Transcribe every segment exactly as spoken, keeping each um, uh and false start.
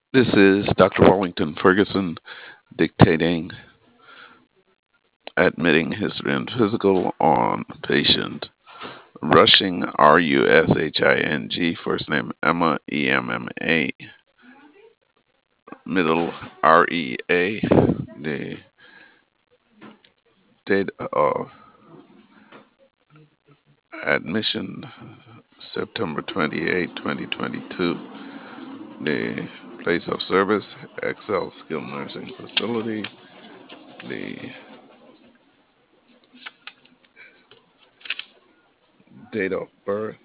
This is Doctor Wellington Ferguson dictating, admitting history and physical on patient Rushing, R U S H I N G, first name Emma, E M M A, middle R E A, the date of admission September twenty-eighth, twenty twenty-two, the place of service Excel Skilled Nursing Facility, the date of birth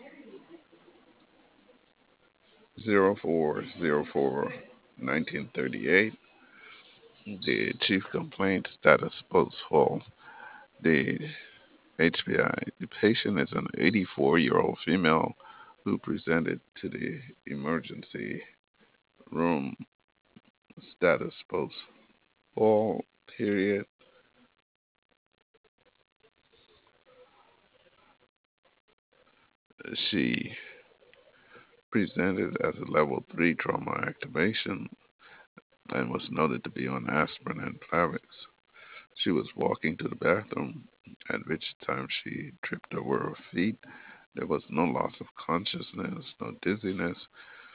zero four zero four nineteen thirty-eight, the chief complaint status postfall, the H P I. The patient is an eighty-four-year-old female who presented to the emergency room status post fall period. She presented as a level three trauma activation and was noted to be on aspirin and Plavix. She was walking to the bathroom, at which time she tripped over her feet. There was no loss of consciousness, no dizziness.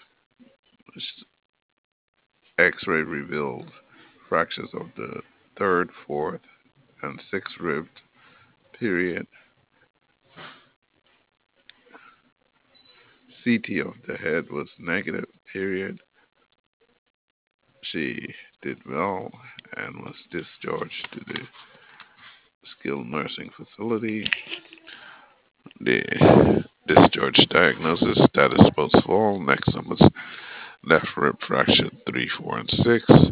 X-ray revealed fractures of the third, fourth, and sixth ribs. Period. C T of the head was negative. Period. She did well and was discharged to the skilled nursing facility. The discharge diagnosis status post fall. Next numbers left rib fracture three, four, and six.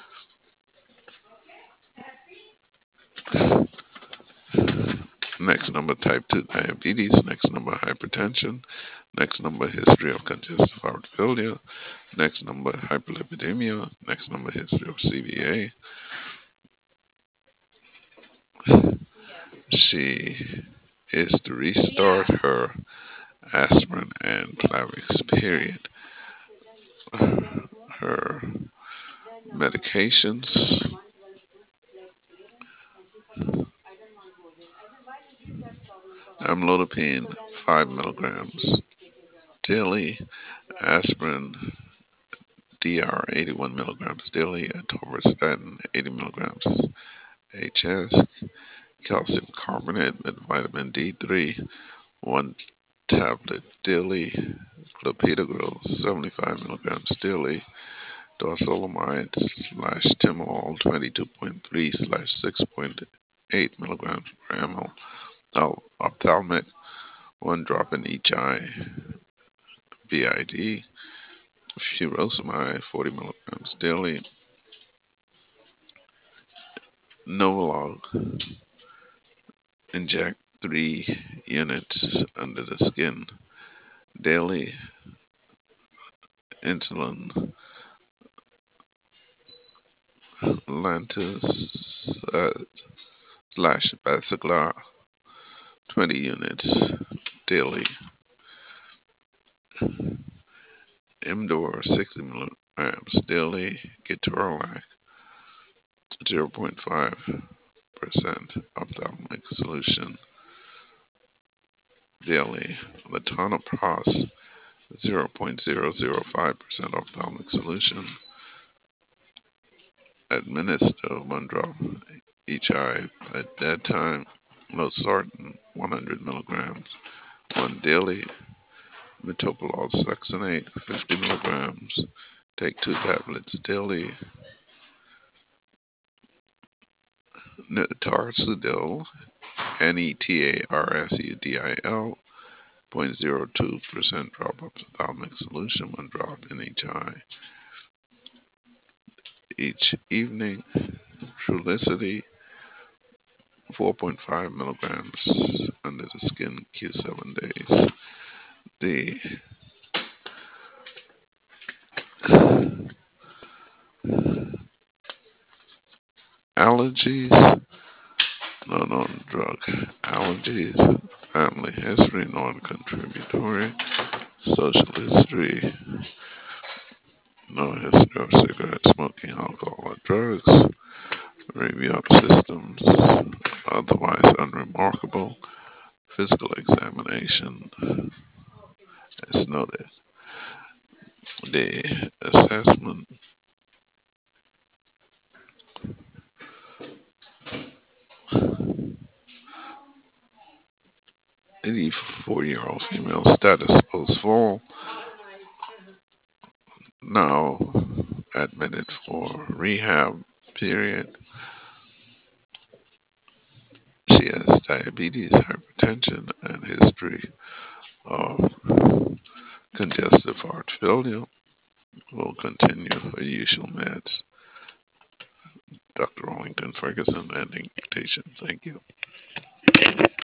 Next number type two diabetes. Next number hypertension. Next number history of congestive heart failure. Next number hyperlipidemia. Next number history of C V A. She is to restart her aspirin and Plavix. Period. Her medications: amlodipine five milligrams daily, aspirin D R eighty-one milligrams daily, atorvastatin eighty milligrams H S, calcium carbonate with vitamin D three, one tablet daily, clopidogrel seventy-five milligrams daily, dorzolamide slash timolol twenty-two point three slash six point eight milligrams per ml, al- ophthalmic, one drop in each eye, B I D, furosemide forty milligrams daily, Novolog, inject three units under the skin daily, insulin, Lantus uh, slash Basaglar twenty units daily, Imdor sixty milligrams daily, Ketorolac zero point five percent ophthalmic solution daily, Latanoprost zero point zero zero five percent ophthalmic solution, administer one drop each eye at that time, Losartan one hundred milligrams, one daily, metoprolol succinate fifty milligrams, take two tablets daily, netarsudil, N E T A R S U D I L, zero point zero two percent drop ophthalmic solution, one drop in each eye. Each evening, Trulicity, four point five milligrams under the skin, Q seven days. The allergies, no known drug allergies, family history, non-contributory, social history, No history of cigarette smoking, alcohol, or drugs. Review of systems. Otherwise unremarkable. Physical examination is noted. The assessment. eighty-four-year-old female status post fall. Now admitted for rehab period. She has diabetes, hypertension, and history of congestive heart failure. Will continue her usual meds. Doctor Arlington Ferguson, ending invitation. Thank you.